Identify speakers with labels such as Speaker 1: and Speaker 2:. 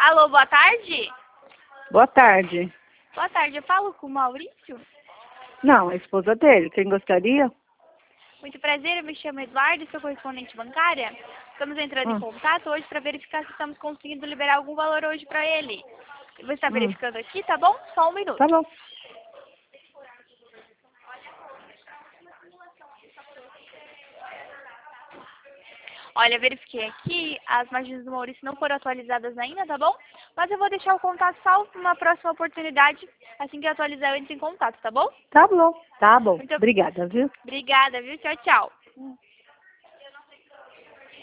Speaker 1: Alô, boa tarde?
Speaker 2: Boa tarde.
Speaker 1: Boa tarde, eu falo com o Maurício?
Speaker 2: Não, a esposa dele. Quem gostaria?
Speaker 1: Muito prazer, eu me chamo Eduardo, sou correspondente bancária. Estamos entrando em contato hoje para verificar se estamos conseguindo liberar algum valor hoje para ele. Você está verificando aqui, tá bom? Só um minuto.
Speaker 2: Tá bom.
Speaker 1: Olha, verifiquei aqui, as margens do Maurício não foram atualizadas ainda, tá bom? Mas eu vou deixar o contato salvo para uma próxima oportunidade. Assim que atualizar, eu entro em contato, tá bom?
Speaker 2: Tá bom. Tá bom.
Speaker 1: Muito
Speaker 2: Obrigada, viu?
Speaker 1: obrigada, viu? Tchau, tchau.